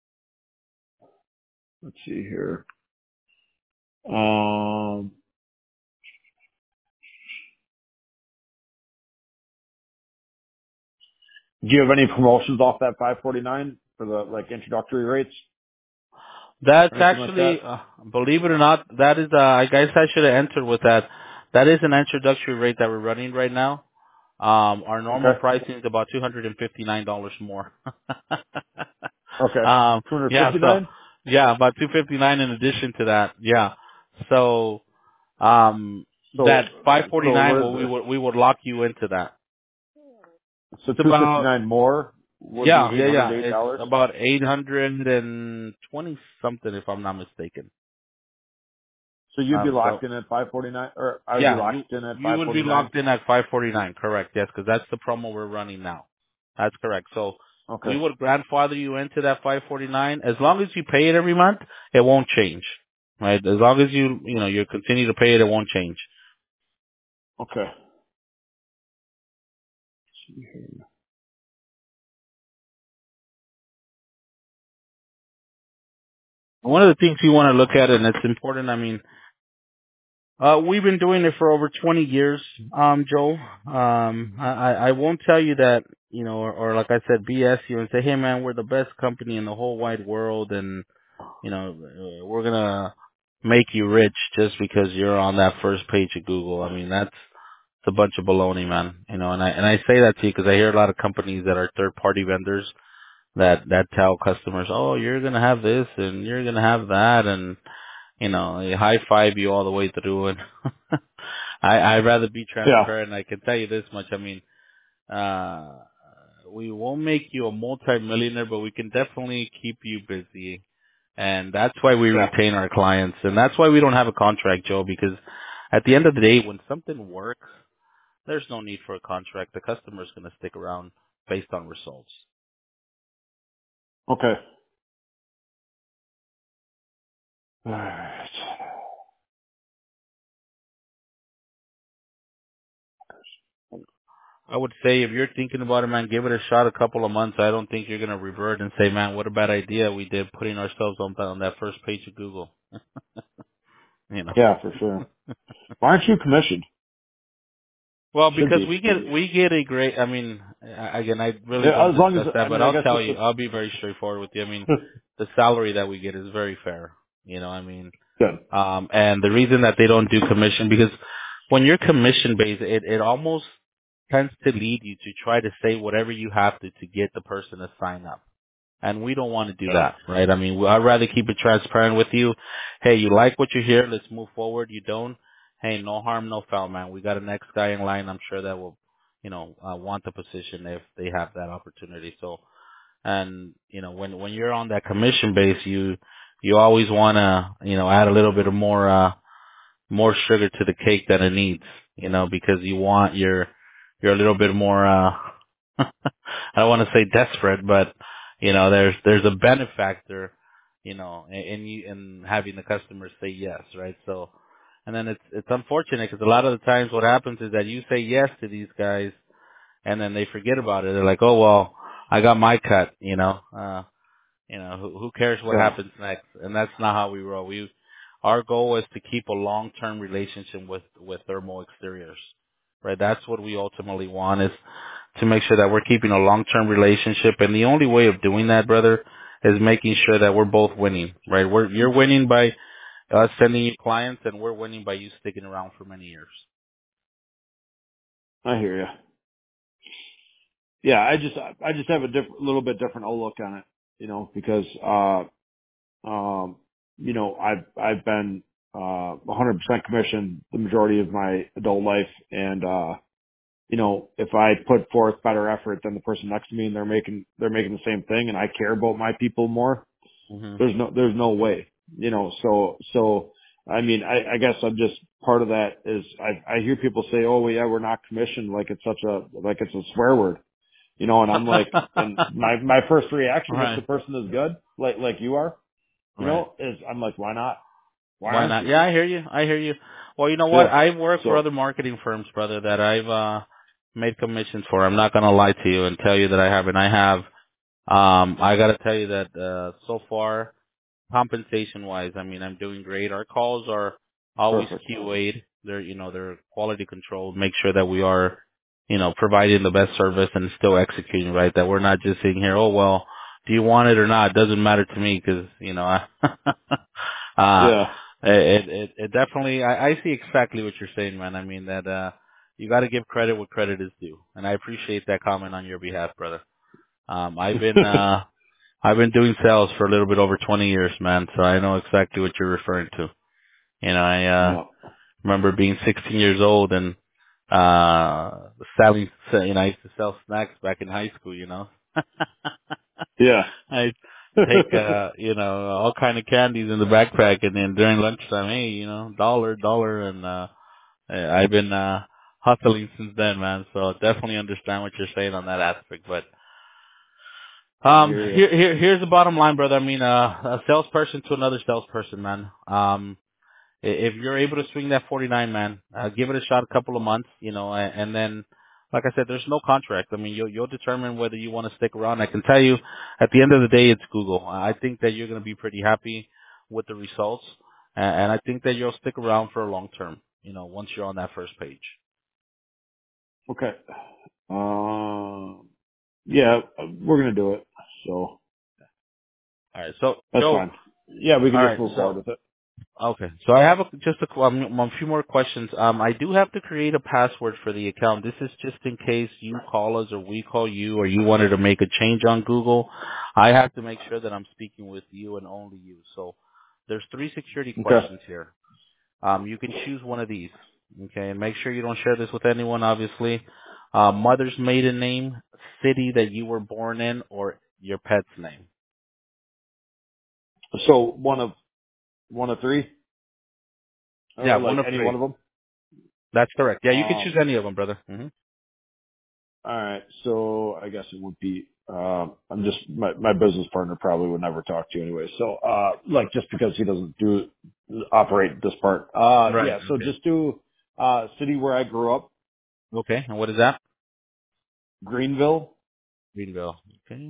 let's see here. Um, do you have any promotions off that five forty-nine for the, like, introductory rates That's or anything like that? actually, uh, believe it or not, that is, uh, I guess I should have entered with that. That is an introductory rate that we're running right now. Um, our normal Okay. pricing is about two hundred and fifty nine dollars more. Okay. um, yeah, so two fifty-nine? yeah, about two fifty nine in addition to that. Yeah, so um, So, that five forty so nine, what is well, we this? would we would lock you into that. So It's about, two fifty-nine more would be yeah, yeah, yeah. It's eight hundred eight dollars? about eight hundred and twenty something, if I'm not mistaken. So you'd be Um, so locked in at five forty-nine, or I would be yeah, you locked in at you would be five forty-nine? locked in at five forty-nine, correct? Yes, because that's the promo we're running now. That's correct. So Okay. we would grandfather you into that five forty-nine. As long as you pay it every month, it won't change, right? As long as you you know you continue to pay it, it won't change. Okay. One of the things you want to look at, and it's important. I mean, Uh, we've been doing it for over twenty years, um, Joe. Um, I, I I won't tell you that, you know, or, or like I said, B S you and say, hey man, we're the best company in the whole wide world and, you know, uh, we're gonna make you rich just because you're on that first page of Google. I mean, that's, it's a bunch of baloney, man. You know, and I, and I say that to you because I hear a lot of companies that are third party vendors that, that tell customers, oh, you're gonna have this and you're gonna have that and, you know, they high five you all the way through and I, I'd rather be Yeah. transparent. I can tell you this much. I mean, uh, we won't make you a multi-millionaire, but we can definitely keep you busy. And that's why we Yeah. retain our clients. And that's why we don't have a contract, Joe, because at the end of the day, when something works, there's no need for a contract. The customer's going to stick around based on results. Okay. All right. I would say if you're thinking about it, man, give it a shot a couple of months. I don't think you're going to revert and say, man, what a bad idea we did putting ourselves on, on that first page of Google. You know. Yeah, for sure. Why aren't you commissioned? Well, Should because be. we get we get a great. I mean, I- again, I really Yeah, don't as long as, discuss I that, but mean, I I'll guess tell it's you, just I'll be very straightforward with you. I mean, the salary that we get is very fair. You know, I mean, good. um, and the reason that they don't do commission because when you're commission based, it it almost tends to lead you to try to say whatever you have to to get the person to sign up. And we don't want to do Yeah. that, right? I mean, I'd rather keep it transparent with you. Hey, you like what you hear? Let's move forward. You don't? Hey, no harm, no foul, man. We got a next guy in line. I'm sure that will, you know, uh, want the position if they have that opportunity. So, and you know, when when you're on that commission base, you you always want to, you know, add a little bit of more uh more sugar to the cake than it needs, you know, because you want your you're a little bit more uh I don't want to say desperate, but you know, there's there's a benefactor, you know, in in, you, in having the customers say yes, right? So, and then it's it's unfortunate because a lot of the times what happens is that you say yes to these guys, and then they forget about it. They're like, oh well, I got my cut, you know. Uh, you know, who, who cares what Yeah. happens next? And that's not how we roll. We, our goal is to keep a long-term relationship with, with thermal exteriors, right? That's what we ultimately want is to make sure that we're keeping a long-term relationship. And the only way of doing that, brother, is making sure that we're both winning, right? We're, you're winning by us sending you clients and we're winning by you sticking around for many years. I hear you. Yeah, I just I just have a diff- little bit different outlook on it, you know, because uh um you know I've I've been uh one hundred percent commission the majority of my adult life, and uh you know if I put forth better effort than the person next to me and they're making they're making the same thing and I care about my people more, Hmm. there's no there's no way, you know. So so I mean I, I guess I'm just part of that is I I hear people say, oh well, yeah, we're not commissioned, like it's such a like it's a swear word. You know, and I'm like, and my, my first reaction, if the Right, person is good, like, like you are, you right. know, is I'm like, why not? Why Why aren't not? you? Yeah, I hear you. I hear you. Well, you know what? Yeah. I've worked for So, other marketing firms, brother, that I've uh made commissions for. I'm not gonna lie to you and tell you that I haven't. I have. Um, I gotta tell you that uh so far, compensation wise, I mean, I'm doing great. Our calls are always perfect. Q A'd. They're you know they're quality controlled. Make sure that we are, you know, providing the best service and still executing right. That we're not just sitting here. Oh well, do you want it or not? It doesn't matter to me because you know I. uh Yeah. it, it, it definitely, I, I see exactly what you're saying, man. I mean that, uh, you got to give credit what credit is due. And I appreciate that comment on your behalf, brother. Um, I've been, uh, I've been doing sales for a little bit over twenty years, man. So I know exactly what you're referring to. You know, I, uh, Yeah. remember being sixteen years old and, uh, selling, you know, I used to sell snacks back in high school, you know. Yeah. I take uh you know all kind of candies in the backpack, and then during lunchtime, hey, you know, dollar, dollar, and uh I've been uh hustling since then, man. So definitely understand what you're saying on that aspect. But I um, hear you. here here here's the bottom line, brother. I mean, uh, a salesperson to another salesperson, man. Um, I- if you're able to swing that forty-nine, man, uh, give it a shot a couple of months, you know, and, and then, like I said, there's no contract. I mean, you'll, you'll determine whether you want to stick around. I can tell you, at the end of the day, it's Google. I think that you're going to be pretty happy with the results, and, and I think that you'll stick around for a long term, you know, once you're on that first page. Okay. Um, yeah, we're going to do it. So All right, so that's Joe. fine. Yeah, we can All just right, move so forward with it. okay. So I have a, just a, um, a few more questions. Um, I do have to create a password for the account. This is just in case you call us or we call you or you wanted to make a change on Google. I have to make sure that I'm speaking with you and only you. So there's three security Okay. questions here. Um, you can choose one of these. Okay, and make sure you don't share this with anyone, obviously. Uh, mother's maiden name, city that you were born in, or your pet's name. So one of, one of three, Yeah, or one like of any one three. of them. That's correct. Yeah, you can choose Um, any of them, brother. hmm All right. So I guess it would be, um, I'm just, my, my business partner probably would never talk to you anyway. So, uh, like just because he doesn't do, operate this part. Uh, Right. yeah. So Okay. just do, uh, city where I grew up, Okay. And what is that? Greenville. Greenville. Okay.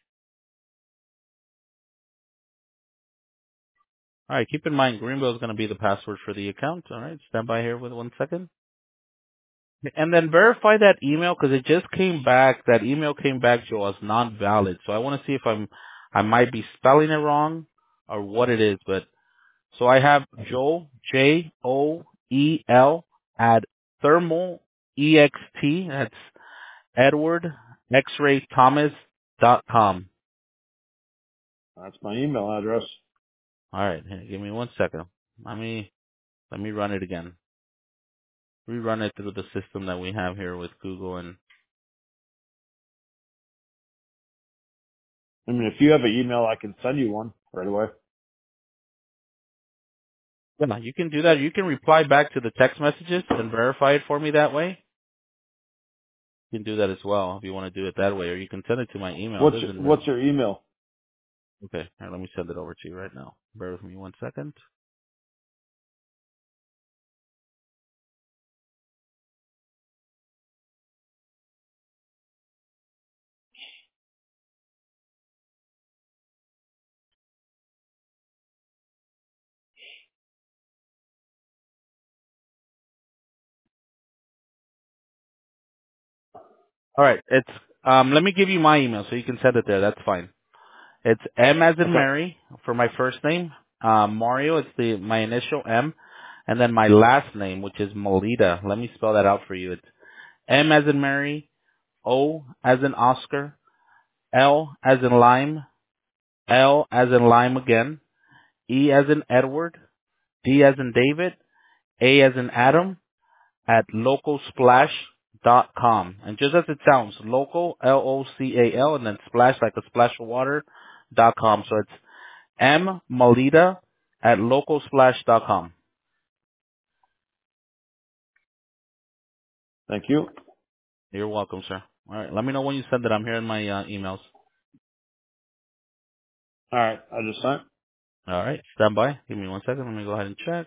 All right. Keep in mind, Greenville is going to be the password for the account. All right. Stand by here with one second. And then verify that email because it just came back. That email came back, Joe, as non-valid. So I want to see if I'm, I might be spelling it wrong or what it is. But so I have Joel, J O E L at thermal E X T. That's Edward X-ray Thomas dot com. That's my email address. All right. Here, give me one second. Let me Let me run it again. Rerun it through the system that we have here with Google, and I mean, if you have an email, I can send you one right away. yeah, you can do that. You can reply back to the text messages and verify it for me that way. can do that as well if you want to do it that way, or you can send it to my email. What's It doesn't really. what's your email? Okay, here, let me send it over to you right now. Bear with me one second. All right, it's um. Let me give you my email so you can send it there. That's fine. It's M as in Okay. Mary for my first name. Um, Mario. It's the my initial M, and then my last name, which is Melita. Let me spell that out for you. It's M as in Mary, O as in Oscar, L as in Lime, L as in Lime again, E as in Edward, D as in David, A as in Adam, at local splash dot com. And just as it sounds, local, L O C A L, and then splash like a splash of water, dot com. So it's M Malita at local splash dot com. Thank you. You're welcome, sir. All right. Let me know when you send it. I'm here in my uh, emails. All right. I just sent. All right. Stand by. Give me one second. Let me go ahead and check.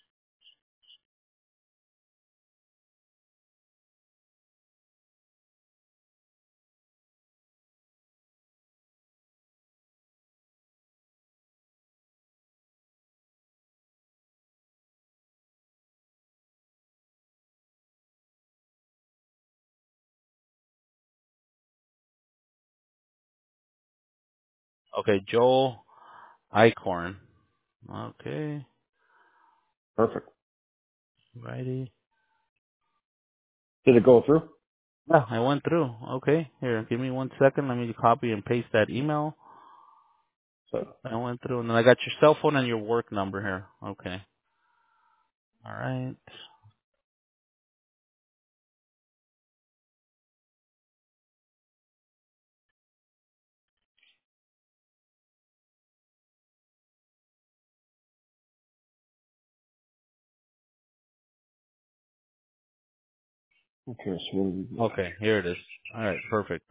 Okay. Joel Icorn. Okay. Perfect. Righty. Did it go through? Yeah, I went through. Okay. Here, give me one second. Let me copy and paste that email. So I went through, and then I got your cell phone and your work number here. Okay. All right. okay. So what do we do? Okay, here it is. All right, perfect.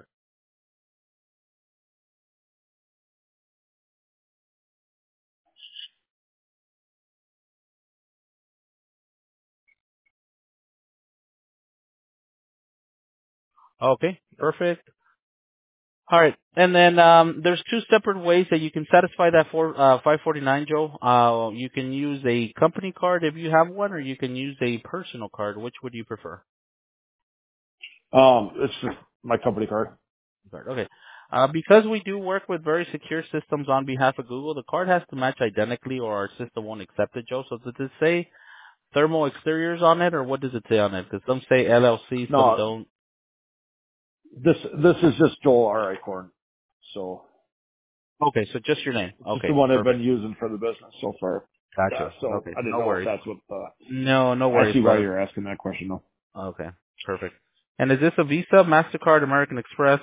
Okay, perfect. All right, and then um, there's two separate ways that you can satisfy that for uh, five forty-nine, Joe. Uh, you can use a company card if you have one, or you can use a personal card. Which would you prefer? Um, it's just my company card. Card. Okay. Uh, because we do work with very secure systems on behalf of Google, the card has to match identically, or our system won't accept it, Joe. So does it say thermal exteriors on it, or what does it say on it? Because some say L L C, some No, don't. this this is just Joel R. Icorn. So Okay, so just your name. it's just the Okay, one I've been perfect. using for the business so far. Yeah. Gotcha. So Okay, I didn't no know if worries. that's what. Uh, No, no I worries, see why brother. you're asking that question though. Okay, perfect. And is this a Visa, MasterCard, American Express?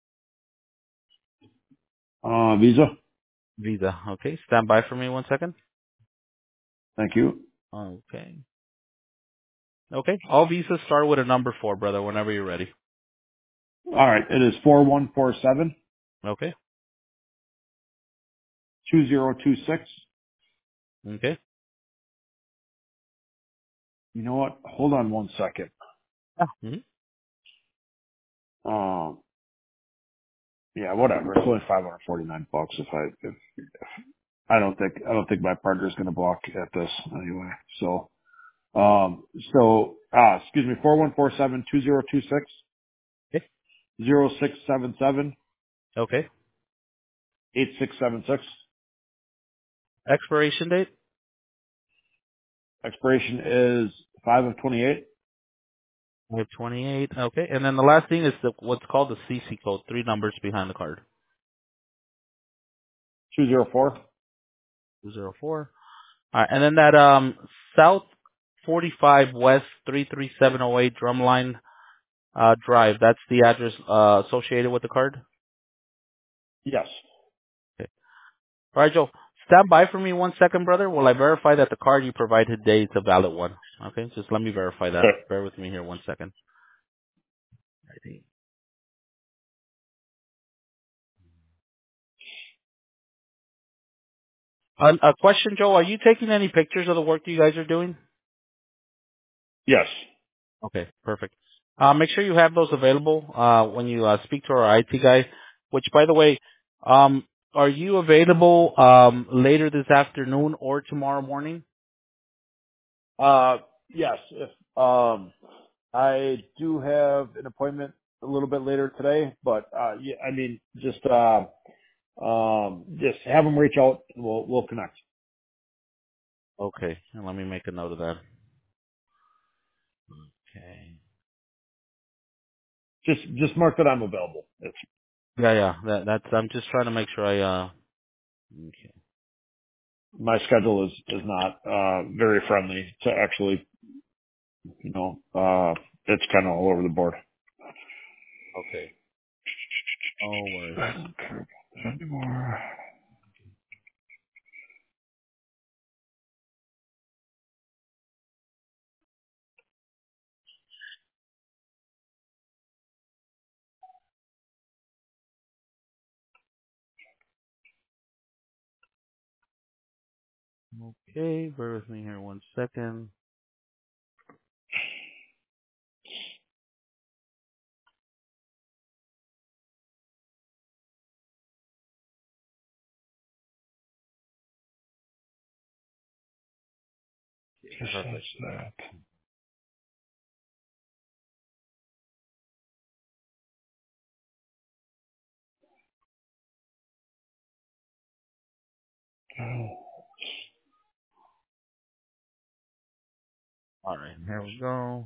Uh, Visa. Visa. Okay, stand by for me one second. Thank you. Okay. Okay, all Visas start with a number four, brother, whenever you're ready. All right. It is four one four seven Okay, two zero two six. okay. You know what? Hold on one second. Ah, mhm. Um, yeah, whatever. It's only five hundred forty nine bucks. If I, if I don't think, I don't think my partner's going to balk at this anyway. So, um, so, ah, excuse me, four one four seven two zero two six Okay, zero six seven seven okay. eight six seven six. Expiration date? Expiration is five of twenty eight We have twenty-eight. Okay, and then the last thing is the, what's called the C C code, three numbers behind the card. two zero four. two zero four. All right, and then that um South forty-five West three three seven oh eight Drumline uh, Drive. That's the address uh, associated with the card. Yes. Okay. All right, Joe. Stand by for me one second, brother. Will I verify that the card you provided today is a valid one? Okay, just let me verify that. Okay. Bear with me here one second. today. Uh, a question, Joe. Are you taking any pictures of the work that you guys are doing? Yes. Okay, perfect. Uh, make sure you have those available uh, when you uh, speak to our I T guy. Which, by the way, um, are you available um, later this afternoon or tomorrow morning? Uh, yes. If um, I do have an appointment a little bit later today, but uh, yeah, I mean, just uh, um, just have them reach out and we'll we'll connect. Okay, and let me make a note of that. Okay. Just just mark that I'm available. It's Yeah, yeah. That, that's. I'm just trying to make sure I. Uh, okay. my schedule is is not uh very friendly to actually, you know, uh, it's kind of all over the board. Okay. No worries. I don't care about that anymore. Okay, bear with me here one second. Just Perfect. that. Oh. All right, here we go.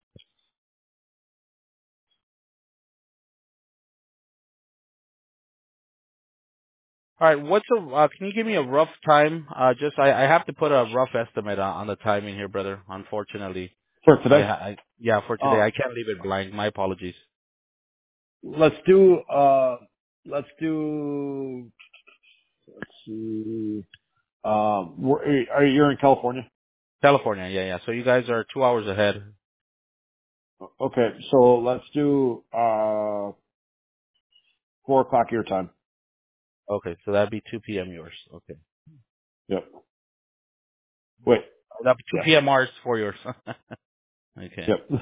All right, what's a? Uh, can you give me a rough time? Uh, just I, I have to put a rough estimate on, on the timing here, brother. Unfortunately, For I, today, I yeah for today um, I can't leave it blank. My apologies. let's do uh, let's do let's see. Um, we're, are you in California? California, yeah, yeah. So you guys are two hours ahead. Okay, so let's do uh four o'clock your time. Okay, so that'd be two p.m. yours. Okay, Yep. Wait. that'd be two Yes. p.m. ours for yours. Okay. Yep.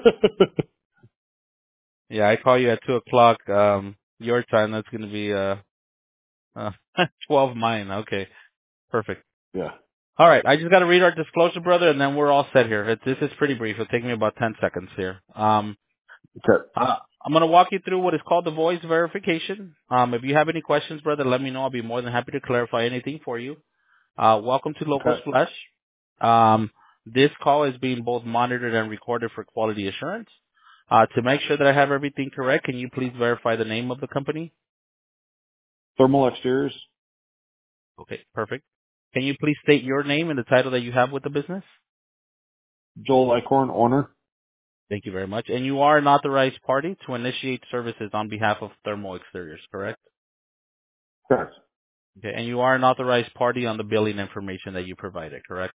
Yeah, I call you at two o'clock um your time. That's gonna be uh, uh twelve mine. Okay, perfect. yeah. All right, I just got to read our disclosure, brother, and then we're all set here. It, this is pretty brief. It'll take me about ten seconds here. Um, Okay. uh, I'm going to walk you through what is called the voice verification. Um, if you have any questions, brother, let me know. I'll be more than happy to clarify anything for you. Uh, welcome to Local Okay. Splash. Um, this call is being both monitored and recorded for quality assurance. Uh, to make sure that I have everything correct, can you please verify the name of the company? Thermal exteriors. Okay, perfect. Can you please state your name and the title that you have with the business? Joel Eichhorn, owner. Thank you very much. And you are an authorized party to initiate services on behalf of Thermal Exteriors, correct? Correct. Okay. And you are an authorized party on the billing information that you provided, correct?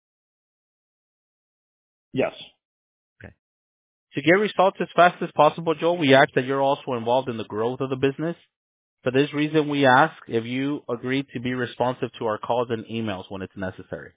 Yes. Okay. To get results as fast as possible, Joel, we ask that you're also involved in the growth of the business. For this reason, we ask if you agree to be responsive to our calls and emails when it's necessary.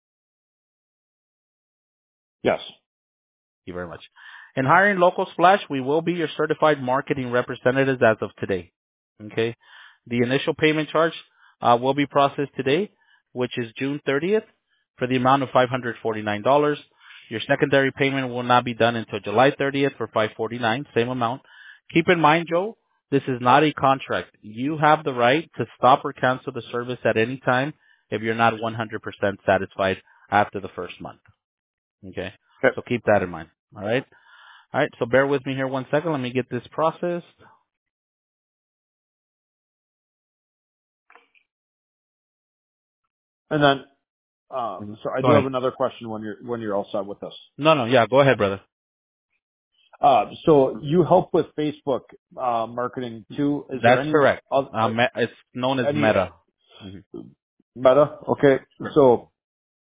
Yes. Thank you very much. In hiring Local Splash, we will be your certified marketing representatives as of today. Okay. The initial payment charge uh, will be processed today, which is June thirtieth, for the amount of five hundred forty-nine dollars. Your secondary payment will not be done until July thirtieth for five hundred forty-nine dollars, same amount. Keep in mind, Joe, this is not a contract. You have the right to stop or cancel the service at any time if you're not one hundred percent satisfied after the first month. Okay. Okay. So keep that in mind. All right. All right. So bear with me here one second. Let me get this processed. And then, um, Mhm. so I Go do have ahead. another question when you're when you're all set with this. No, no. Yeah. Go ahead, brother. Uh, so you help with Facebook uh, marketing too. Is there That's any correct. oth- Uh, me- it's known as any Meta. hmm Meta? Okay. Correct. So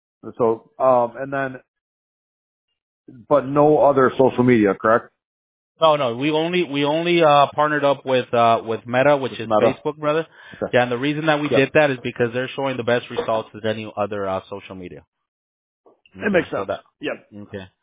so um, and then but no other social media, correct? No, no, we only we only uh partnered up with uh with Meta, which is Meta. Facebook, brother. Okay. Yeah, and the reason that we Yep. did that is because they're showing the best results as any other uh, social media. It makes So sense. that Yep. okay.